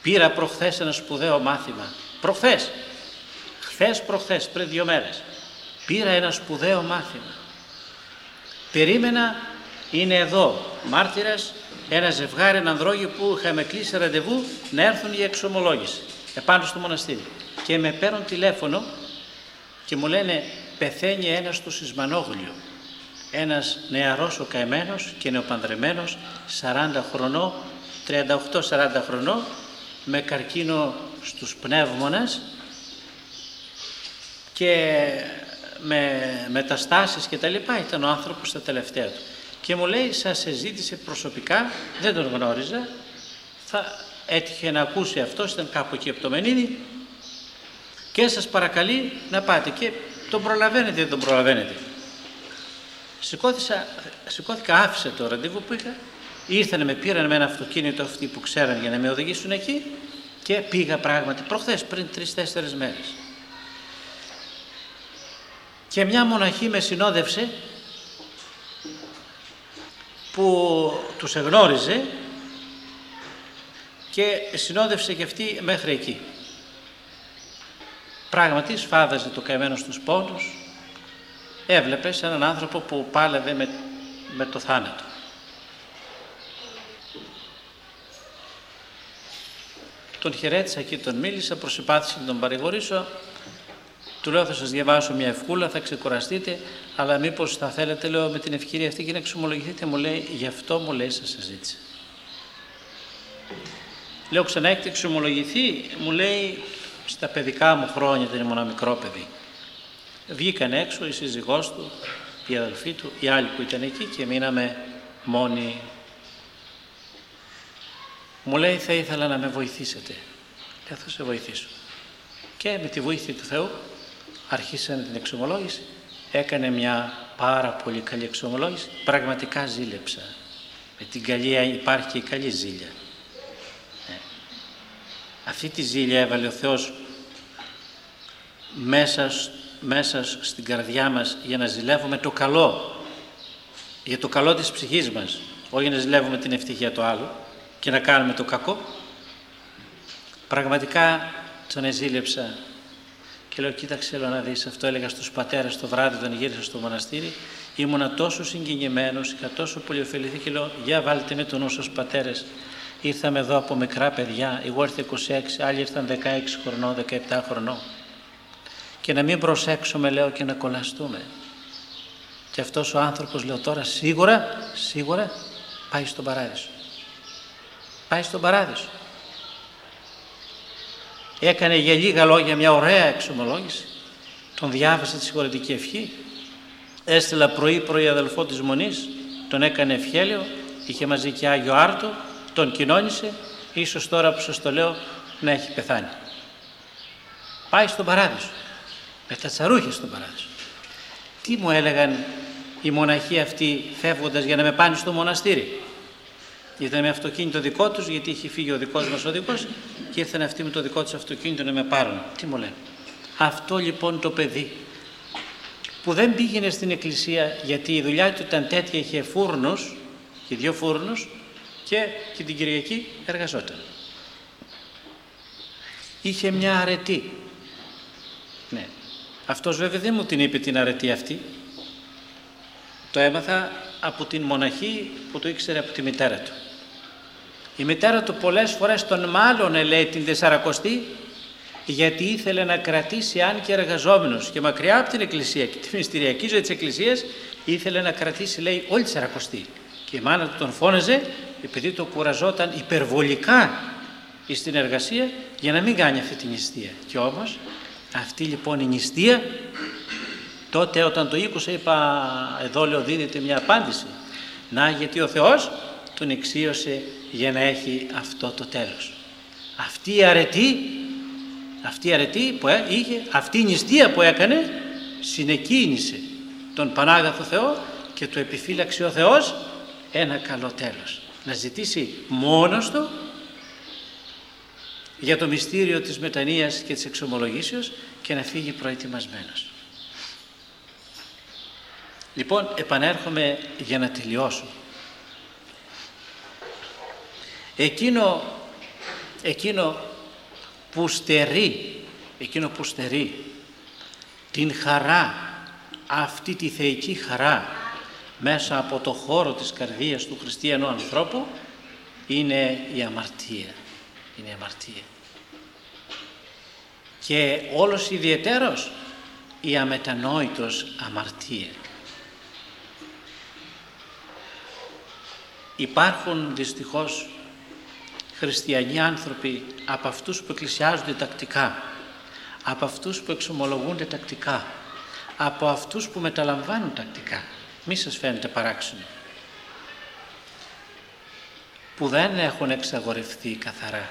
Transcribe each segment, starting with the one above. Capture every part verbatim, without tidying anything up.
Πήρα προχθές ένα σπουδαίο μάθημα. Προχθές, χθες προχθές, πριν δύο μέρες. Πήρα ένα σπουδαίο μάθημα. Περίμενα, είναι εδώ μάρτυρας, ένα ζευγάρι, ένα ανδρόγιο που είχαμε κλείσει ραντεβού να έρθουν για εξομολόγηση επάνω στο μοναστήρι. Και με παίρνουν τηλέφωνο και μου λένε πεθαίνει ένας του Σισμανόγλιο. Ένας νεαρός ο καημένος και νεοπανδρεμένος, σαράντα χρονών, τριάντα οκτώ σαράντα χρονών, με καρκίνο στους πνεύμονες και με μεταστάσεις και τα λοιπά. Ήταν ο άνθρωπος στα τελευταία του. Και μου λέει, σας ζήτησε προσωπικά, δεν τον γνώριζα, θα έτυχε να ακούσει αυτός, ήταν κάπου εκεί από το Μενίδη και σας παρακαλεί να πάτε. Και τον προλαβαίνετε, δεν τον προλαβαίνετε. Σηκώθηκα, σηκώθηκα, άφησα το ραντεβού που είχα, ήρθανε, με πήραν με ένα αυτοκίνητο αυτοί που ξέραν για να με οδηγήσουν εκεί και πήγα πράγματι προχθές, πριν τρεις-τέσσερις μέρες. Και μια μοναχή με συνόδευσε που τους εγνώριζε και συνόδευσε και αυτή μέχρι εκεί. Πράγματι σφάδαζε το καημένο στους πόνους, έβλεπε σε έναν άνθρωπο που πάλευε με, με το θάνατο. Τον χαιρέτησα και τον μίλησα, προσυπάθησα να τον παρηγορήσω. Του λέω, θα σας διαβάσω μια ευχούλα, θα ξεκουραστείτε, αλλά μήπως θα θέλετε, λέω, με την ευκαιρία αυτή και να εξομολογηθείτε. Μου λέει, γι' αυτό μου λέει σας ζήτησα. Λέω, ξανά έχετε εξομολογηθεί? Μου λέει, στα παιδικά μου χρόνια, δεν ήμουν ένα μικρό παιδί. Βγήκαν έξω η σύζυγός του, η αδελφή του, οι άλλοι που ήταν εκεί και μείναμε μόνοι. Μου λέει, θα ήθελα να με βοηθήσετε. Λέω, θα σε βοηθήσω. Και με τη βοήθεια του Θεού αρχίσανε την εξομολόγηση. Έκανε μια πάρα πολύ καλή εξομολόγηση. Πραγματικά ζήλεψα. Με την καλή υπάρχει και η καλή ζήλια. Ε. Αυτή τη ζήλια έβαλε ο Θεός μέσα, μέσα στην καρδιά μας για να ζηλεύουμε το καλό. Για το καλό της ψυχής μας. Όχι να ζηλεύουμε την ευτυχία του άλλου και να κάνουμε το κακό. Πραγματικά τον εζήλεψα και λέω, κοίταξε, λέω να δεις, αυτό έλεγα στους πατέρες το βράδυ όταν γύρισα στο μοναστήρι, ήμουνα τόσο συγκινημένος, είχα τόσο πολύ ωφεληθεί και λέω, για βάλτε με τον νου σας πατέρες, ήρθαμε εδώ από μικρά παιδιά, εγώ ήρθα είκοσι έξι, άλλοι ήρθαν δεκαέξι χρονών, δεκαεπτά χρονών και να μην προσέξουμε, λέω, και να κολλαστούμε. Και αυτός ο άνθρωπος, λέω, τώρα σίγουρα, σίγουρα πάει στον παράδεισο. Πάει στον παράδεισο. Έκανε για λίγα λόγια μια ωραία εξομολόγηση, τον διάβασε τη συγχωρετική ευχή, έστειλα πρωί-πρωί αδελφό της Μονής, τον έκανε ευχέλαιο, είχε μαζί και Άγιο Άρτο, τον κοινώνησε, ίσως τώρα που σας το λέω να έχει πεθάνει. Πάει στον παράδεισο, με τα τσαρούχια στον παράδεισο. Τι μου έλεγαν οι μοναχοί αυτοί φεύγοντας για να με πάνε στο μοναστήρι? Ήταν με αυτοκίνητο δικό τους, γιατί είχε φύγει ο δικός μας οδηγός και ήρθαν αυτοί με το δικό τους αυτοκίνητο να με πάρουν. Τι μου λένε? Αυτό λοιπόν το παιδί που δεν πήγαινε στην εκκλησία γιατί η δουλειά του ήταν τέτοια, είχε φούρνους και δύο φούρνους και, και την Κυριακή εργαζόταν. Είχε μια αρετή. Ναι. Αυτός βέβαια δεν μου την είπε την αρετή αυτή. Το έμαθα από την μοναχή που το ήξερε από τη μητέρα του. Η μητέρα του πολλές φορές τον μάλωνε, λέει, την Τεσσαρακοστή, γιατί ήθελε να κρατήσει, αν και εργαζόμενος και μακριά από την εκκλησία και τη μυστηριακή ζωή της εκκλησίας, ήθελε να κρατήσει, λέει, όλη τη Τεσσαρακοστή. Και η μάνα του τον φώναζε επειδή το κουραζόταν υπερβολικά στην εργασία για να μην κάνει αυτή την νηστεία. Και όμως αυτή λοιπόν η νηστεία, τότε όταν το ήκουσα είπα, εδώ λέω δίδεται μια απάντηση. Να, γιατί ο Θεός τον εξίωσε για να έχει αυτό το τέλος. Αυτή η αρετή, αυτή η αρετή που είχε, αυτή η νηστεία που έκανε, συνεκίνησε τον Πανάγαθο Θεό και του επιφύλαξε ο Θεός ένα καλό τέλος. Να ζητήσει μόνος του για το μυστήριο της μετανοίας και της εξομολογήσεως και να φύγει προετοιμασμένος. Λοιπόν, επανέρχομαι για να τελειώσω. Εκείνο εκείνο που στερεί, εκείνο που στερεί την χαρά, αυτή τη θεϊκή χαρά μέσα από το χώρο της καρδίας του χριστιανού ανθρώπου, είναι η αμαρτία. Είναι η αμαρτία. Και όλος ιδιαιτέρως η αμετανόητος αμαρτία. Υπάρχουν δυστυχώς χριστιανοί άνθρωποι από αυτούς που εκκλησιάζονται τακτικά, από αυτούς που εξομολογούνται τακτικά, από αυτούς που μεταλαμβάνουν τακτικά. Μη σας φαίνεται παράξενο, που δεν έχουν εξαγορευτεί καθαρά.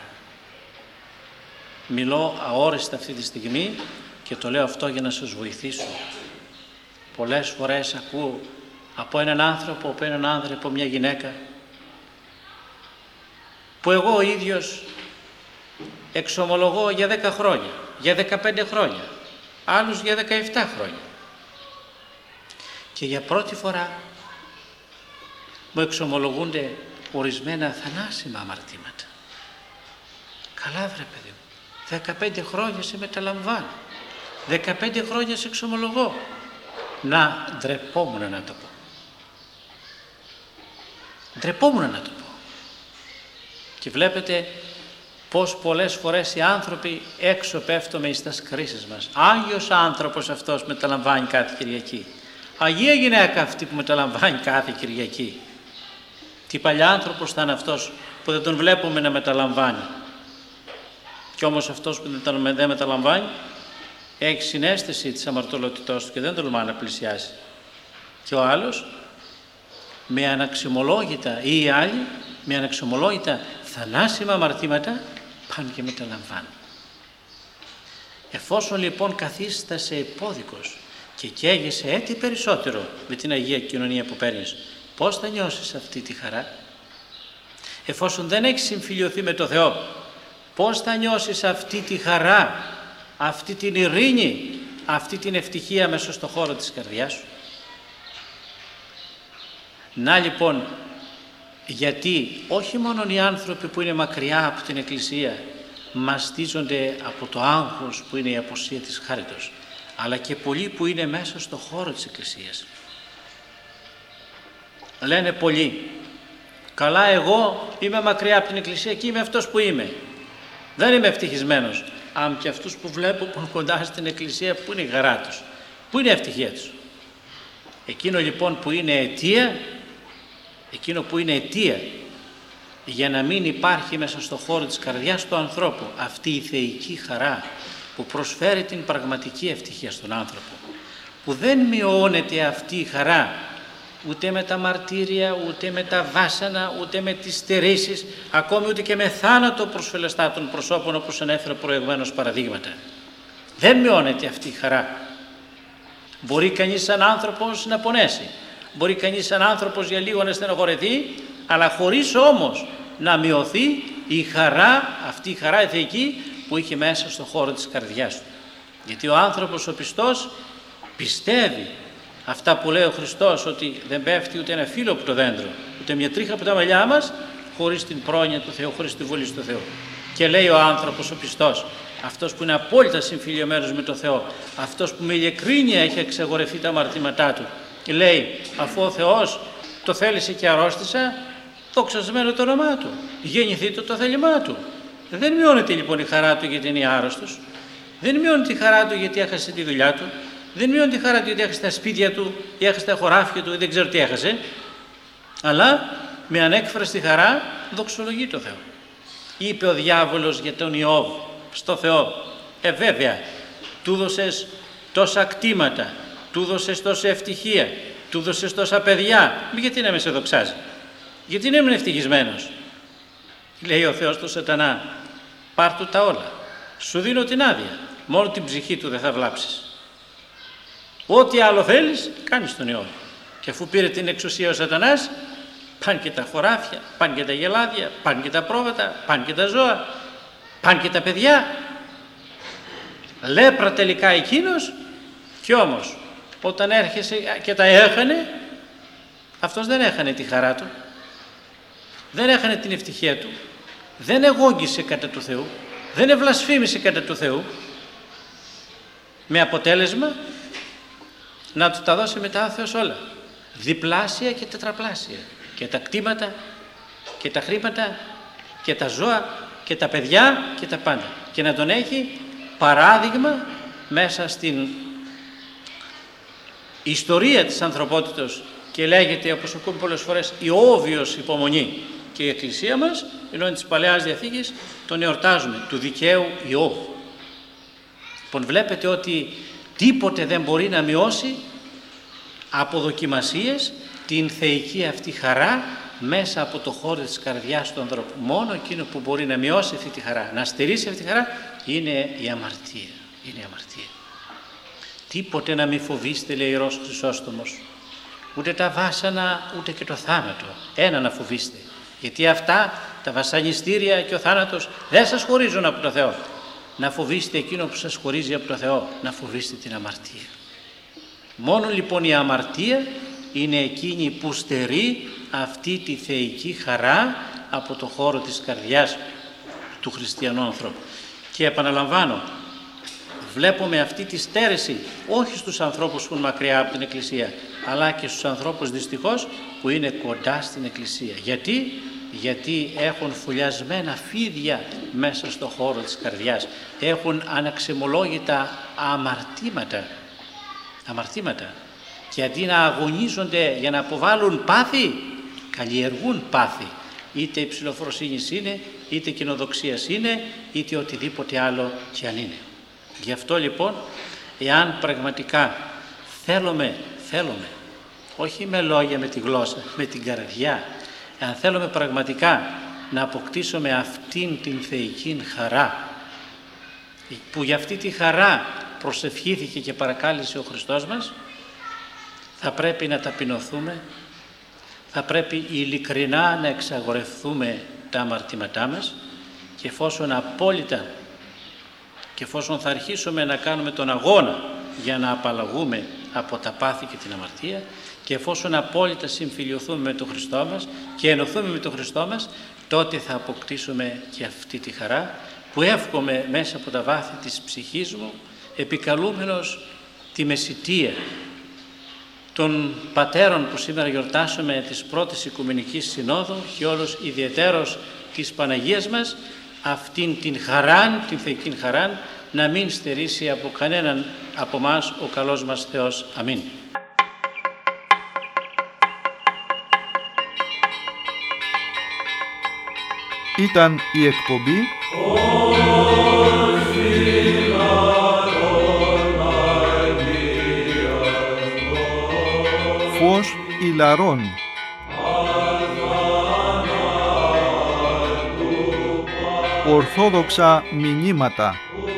Μιλώ αόριστα αυτή τη στιγμή και το λέω αυτό για να σας βοηθήσω. Πολλές φορές ακούω από έναν άνθρωπο, από έναν άνδρα, από μια γυναίκα, που εγώ ο ίδιος εξομολογώ για δέκα χρόνια, για δεκαπέντε χρόνια, άλλους για δεκαεπτά χρόνια. Και για πρώτη φορά μου εξομολογούνται ορισμένα θανάσιμα αμαρτήματα. Καλά βρε παιδί μου, δεκαπέντε χρόνια σε μεταλαμβάνω, δεκαπέντε χρόνια σε εξομολογώ. Να, ντρεπόμουν να το πω. Ντρεπόμουν να το πω. Και βλέπετε πως πολλές φορές οι άνθρωποι έξω πέφτουμε εις τας κρίσεις μας. Άγιος άνθρωπος αυτός μεταλαμβάνει κάθε Κυριακή. Αγία γυναίκα αυτή που μεταλαμβάνει κάθε Κυριακή. Τι παλιά άνθρωπος θα είναι αυτός που δεν τον βλέπουμε να μεταλαμβάνει. Κι όμως αυτός που δεν μεταλαμβάνει έχει συναίσθηση της αμαρτωλότητός του και δεν τολμά να πλησιάσει. Και ο άλλος με αναξιμολόγητα ή οι άλλοι με αναξιμολόγητα θανάσιμα αμαρτήματα πάνε και μεταλαμβάνουν. Εφόσον λοιπόν καθίστασε υπόδικος και καίγεσαι έτη περισσότερο με την Αγία Κοινωνία που παίρνεις, πώς θα νιώσεις αυτή τη χαρά? Εφόσον δεν έχεις συμφιλιωθεί με το Θεό, πώς θα νιώσεις αυτή τη χαρά, αυτή την ειρήνη, αυτή την ευτυχία μέσα στο χώρο της καρδιάς σου? Να λοιπόν, γιατί όχι μόνο οι άνθρωποι που είναι μακριά από την Εκκλησία μαστίζονται από το άγχος που είναι η απουσία της χάριτος, αλλά και πολλοί που είναι μέσα στο χώρο της Εκκλησίας. Λένε πολλοί, καλά εγώ είμαι μακριά από την Εκκλησία και είμαι αυτός που είμαι. Δεν είμαι ευτυχισμένος. Αν και αυτούς που βλέπω που είναι κοντά στην Εκκλησία, πού είναι η χαρά τους, πού είναι η ευτυχία τους? Εκείνο λοιπόν που είναι αιτία, εκείνο που είναι αιτία για να μην υπάρχει μέσα στο χώρο της καρδιάς του ανθρώπου αυτή η θεϊκή χαρά που προσφέρει την πραγματική ευτυχία στον άνθρωπο, που δεν μειώνεται αυτή η χαρά ούτε με τα μαρτύρια, ούτε με τα βάσανα, ούτε με τις στερήσεις, ακόμη ούτε και με θάνατο προσφελεστά των προσώπων, όπως ανέφερα προηγουμένως παραδείγματα. Δεν μειώνεται αυτή η χαρά. Μπορεί κανείς σαν άνθρωπος να πονέσει, μπορεί κανείς σαν άνθρωπος για λίγο να στενοχωρεθεί, αλλά χωρίς όμως να μειωθεί η χαρά, αυτή η χαρά η θεϊκή που είχε μέσα στο χώρο της καρδιάς του. Γιατί ο άνθρωπος ο πιστός πιστεύει αυτά που λέει ο Χριστός, ότι δεν πέφτει ούτε ένα φύλλο από το δέντρο, ούτε μια τρίχα από τα μαλλιά μας, χωρίς την πρόνοια του Θεού, χωρίς τη βούληση του Θεού. Και λέει ο άνθρωπος ο πιστός, αυτός που είναι απόλυτα συμφιλιωμένος με το Θεό, αυτός που με ειλικρίνεια έχει εξαγορευτεί τα αμαρτήματά του, και λέει, αφού ο Θεός το θέλησε και αρρώστησα, δοξασμένο το όνομά του, γεννηθεί το το θέλημά του. Δεν μειώνεται λοιπόν η χαρά του γιατί είναι άρρωστος, δεν μειώνεται η χαρά του γιατί έχασε τη δουλειά του, δεν μειώνεται η χαρά του γιατί έχασε τα σπίτια του ή έχασε τα χωράφια του ή δεν ξέρω τι έχασε, αλλά με ανέκφραστη χαρά δοξολογεί το Θεό. Είπε ο διάβολος για τον Ιώβ στο Θεό, ε βέβαια, του δώσες τόσα κτήματα, του δώσες τόσα ευτυχία, του δώσες τόσα παιδιά, γιατί να με σε δοξάζει, γιατί να είμαι ευτυχισμένος? Λέει ο Θεός του Σατανά, πάρ' του τα όλα, σου δίνω την άδεια, μόνο την ψυχή του δεν θα βλάψεις. Ό,τι άλλο θέλεις, κάνεις τον Ιώβ. Και αφού πήρε την εξουσία ο Σατανάς, πάνε και τα χωράφια, πάνε και τα γελάδια, πάνε και τα πρόβατα, πάνε και τα ζώα, πάνε και τα παιδιά. Λέπρα τελικά εκείνος, και όμως όταν έρχεσαι και τα έχανε, αυτός δεν έχανε τη χαρά του, δεν έχανε την ευτυχία του, δεν εγόγγισε κατά του Θεού, δεν ευλασφήμισε κατά του Θεού, με αποτέλεσμα να του τα δώσει μετά ο Θεός όλα, διπλάσια και τετραπλάσια, και τα κτήματα και τα χρήματα και τα ζώα και τα παιδιά και τα πάντα, και να τον έχει παράδειγμα μέσα στην ιστορία της ανθρωπότητας, και λέγεται, όπως ακούμε πολλές φορές, η όβιος υπομονή. Και η Εκκλησία μας, ενώ της Παλαιάς Διαθήκης, τον εορτάζουμε, του δικαίου Ιώβ. Λοιπόν, βλέπετε ότι τίποτε δεν μπορεί να μειώσει από δοκιμασίες την θεϊκή αυτή χαρά μέσα από το χώρο της καρδιάς του ανθρώπου. Μόνο εκείνο που μπορεί να μειώσει αυτή τη χαρά, να στερήσει αυτή τη χαρά, είναι η αμαρτία. Είναι η αμαρτία. Τίποτε να μην φοβήστε, λέει ιερός Χρυσόστομος, ούτε τα βάσανα ούτε και το θάνατο. Ένα να φοβήστε, γιατί αυτά τα βασανιστήρια και ο θάνατος δεν σας χωρίζουν από το Θεό. Να φοβήστε εκείνο που σας χωρίζει από το Θεό, να φοβήστε την αμαρτία. Μόνο λοιπόν η αμαρτία είναι εκείνη που στερεί αυτή τη θεϊκή χαρά από το χώρο της καρδιάς του χριστιανού ανθρώπου. Και επαναλαμβάνω, βλέπουμε αυτή τη στέρεση όχι στους ανθρώπους που είναι μακριά από την Εκκλησία, αλλά και στους ανθρώπους δυστυχώς που είναι κοντά στην Εκκλησία. Γιατί? Γιατί έχουν φουλιασμένα φίδια μέσα στο χώρο της καρδιάς, έχουν αναξιμολόγητα αμαρτήματα, αμαρτήματα και αντί να αγωνίζονται για να αποβάλουν πάθη, καλλιεργούν πάθη, είτε υψηλοφροσύνης είναι, είτε κοινοδοξίας είναι, είτε οτιδήποτε άλλο κι αν είναι. Γι' αυτό λοιπόν, εάν πραγματικά θέλουμε, θέλουμε, όχι με λόγια, με τη γλώσσα, με την καρδιά, εάν θέλουμε πραγματικά να αποκτήσουμε αυτήν την θεϊκή χαρά, που για αυτή τη χαρά προσευχήθηκε και παρακάλεσε ο Χριστός μας, θα πρέπει να ταπεινωθούμε, θα πρέπει ειλικρινά να εξαγορευτούμε τα αμαρτήματά μας, και εφόσον απόλυτα και εφόσον θα αρχίσουμε να κάνουμε τον αγώνα για να απαλλαγούμε από τα πάθη και την αμαρτία, και εφόσον απόλυτα συμφιλιωθούμε με τον Χριστό μας και ενωθούμε με τον Χριστό μας, τότε θα αποκτήσουμε και αυτή τη χαρά που εύχομαι μέσα από τα βάθη της ψυχής μου, επικαλούμενος τη μεσιτεία των πατέρων που σήμερα γιορτάσουμε της πρώτης Οικουμενικής Συνόδου, και όλος ιδιαιτέρως της Παναγίας μας, αυτήν την χαράν, την θεϊκή χαράν, να μην στερήσει από κανέναν από μας ο καλός μας Θεός. Αμήν. Ήταν η εκπομπή Φως Ηλαρών. Ορθόδοξα μηνύματα.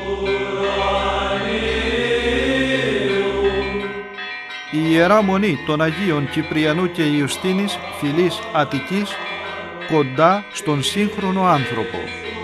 Η Ιερά Μονή των Αγίων Κυπριανού και Ιουστίνης, Φυλής Αττικής, κοντά στον σύγχρονο άνθρωπο.